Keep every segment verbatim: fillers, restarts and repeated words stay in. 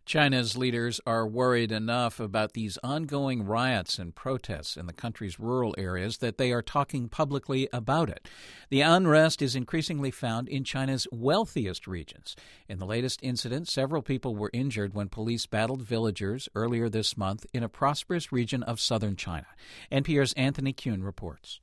China's leaders are worried enough about these ongoing riots and protests in the country's rural areas that they are talking publicly about it. The unrest is increasingly found in China's wealthiest regions. In the latest incident, several people were injured when police battled villagers earlier this month in a prosperous region of southern China. N P R's Anthony Kuhn reports.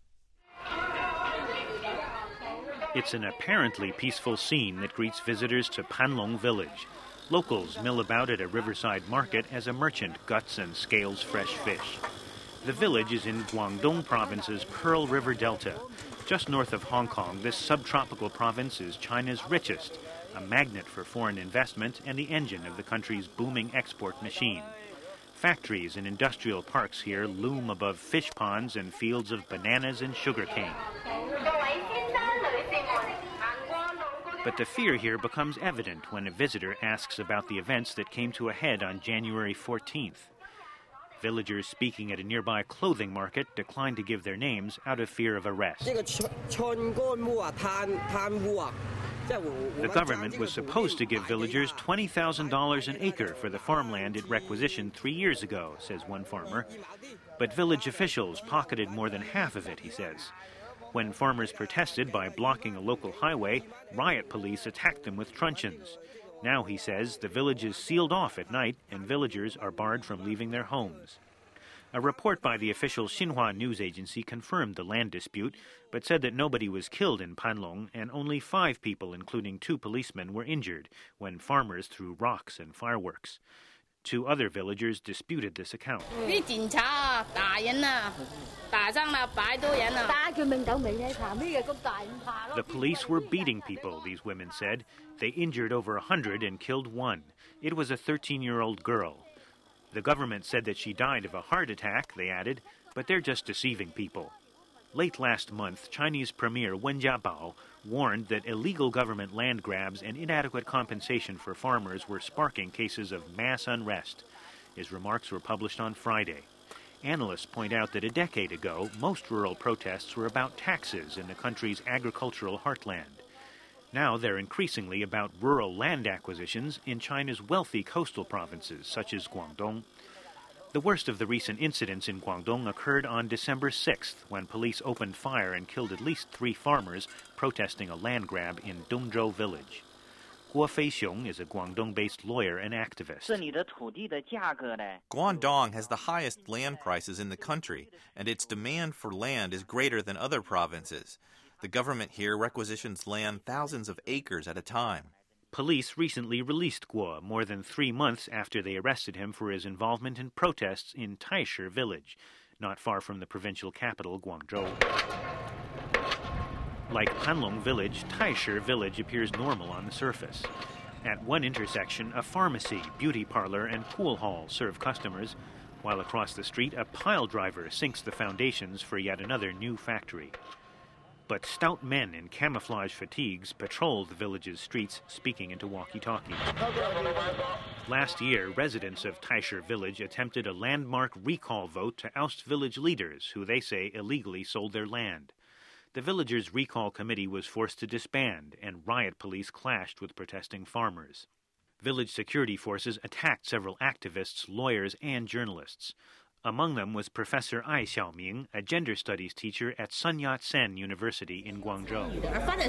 It's an apparently peaceful scene that greets visitors to Panlong village. Locals mill about at a riverside market as a merchant guts and scales fresh fish. The village is in Guangdong province's Pearl River Delta. Just north of Hong Kong, this subtropical province is China's richest, a magnet for foreign investment and the engine of the country's booming export machine. Factories and industrial parks here loom above fish ponds and fields of bananas and sugarcane. But the fear here becomes evident when a visitor asks about the events that came to a head on January fourteenth. Villagers speaking at a nearby clothing market declined to give their names out of fear of arrest. The government was supposed to give villagers twenty thousand dollars an acre for the farmland it requisitioned three years ago, says one farmer. But village officials pocketed more than half of it, he says. When farmers protested by blocking a local highway, riot police attacked them with truncheons. Now, he says, the village is sealed off at night and villagers are barred from leaving their homes. A report by the official Xinhua news agency confirmed the land dispute, but said that nobody was killed in Panlong and only five people, including two policemen, were injured when farmers threw rocks and fireworks. Two other villagers disputed this account. The police were beating people, these women said. They injured over a hundred and killed one. It was a thirteen-year-old girl. The government said that she died of a heart attack, they added, but they're just deceiving people. Late last month, Chinese Premier Wen Jiabao warned that illegal government land grabs and inadequate compensation for farmers were sparking cases of mass unrest. His remarks were published on Friday. Analysts point out that a decade ago, most rural protests were about taxes in the country's agricultural heartland. Now they're increasingly about rural land acquisitions in China's wealthy coastal provinces, such as Guangdong. The worst of the recent incidents in Guangdong occurred on December sixth, when police opened fire and killed at least three farmers protesting a land grab in Dongzhou village. Guo Feixiong is a Guangdong-based lawyer and activist. Guangdong has the highest land prices in the country, and its demand for land is greater than other provinces. The government here requisitions land thousands of acres at a time. Police recently released Guo more than three months after they arrested him for his involvement in protests in Taishi village, not far from the provincial capital, Guangzhou. Like Panlong village, Taishi village appears normal on the surface. At one intersection, a pharmacy, beauty parlor, and pool hall serve customers, while across the street, a pile driver sinks the foundations for yet another new factory. But stout men in camouflage fatigues patrol the village's streets, speaking into walkie-talkie. Last year, residents of Taishi village attempted a landmark recall vote to oust village leaders who they say illegally sold their land. The villagers' recall committee was forced to disband, and riot police clashed with protesting farmers. Village security forces attacked several activists, lawyers, and journalists. Among them was Professor Ai Xiaoming, a gender studies teacher at Sun Yat-sen University in Guangzhou.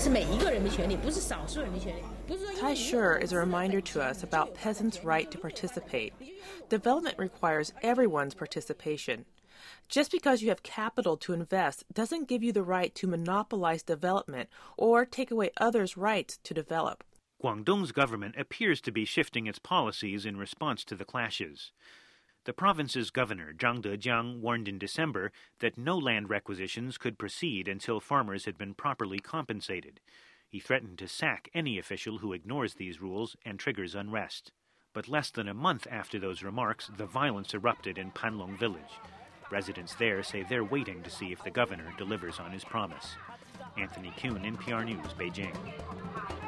Taishi is a reminder to us about peasants' right to participate. Development requires everyone's participation. Just because you have capital to invest doesn't give you the right to monopolize development or take away others' rights to develop. Guangdong's government appears to be shifting its policies in response to the clashes. The province's governor, Zhang Dejiang, warned in December that no land requisitions could proceed until farmers had been properly compensated. He threatened to sack any official who ignores these rules and triggers unrest. But less than a month after those remarks, the violence erupted in Panlong village. Residents there say they're waiting to see if the governor delivers on his promise. Anthony Kuhn, N P R News, Beijing.